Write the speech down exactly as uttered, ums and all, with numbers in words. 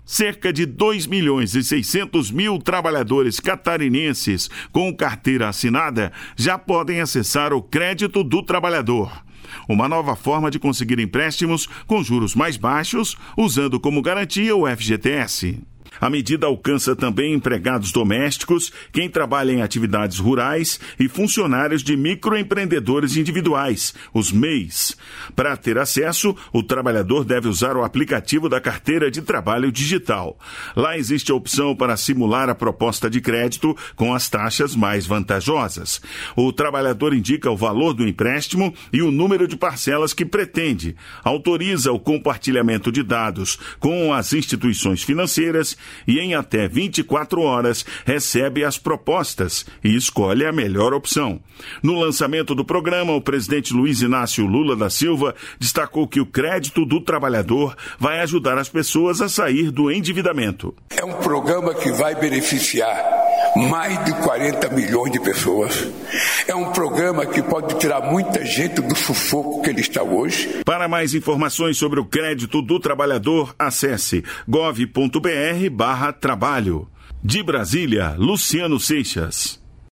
Cerca de dois milhões e seiscentos mil trabalhadores catarinenses com carteira assinada já podem acessar o crédito do trabalhador. Uma nova forma de conseguir empréstimos com juros mais baixos, usando como garantia o F G T S. A medida alcança também empregados domésticos, quem trabalha em atividades rurais e funcionários de microempreendedores individuais, os M E Is. Para ter acesso, o trabalhador deve usar o aplicativo da Carteira de Trabalho Digital. Lá existe a opção para simular a proposta de crédito com as taxas mais vantajosas. O trabalhador indica o valor do empréstimo e o número de parcelas que pretende, autoriza o compartilhamento de dados com as instituições financeiras e em até vinte e quatro horas recebe as propostas e escolhe a melhor opção. No lançamento do programa, o presidente Luiz Inácio Lula da Silva destacou que o crédito do trabalhador vai ajudar as pessoas a sair do endividamento. É um programa que vai beneficiar mais de quarenta milhões de pessoas. É um programa que pode tirar muita gente do sufoco que ele está hoje. Para mais informações sobre o crédito do trabalhador, acesse gov ponto br barra trabalho. De Brasília, Luciano Seixas.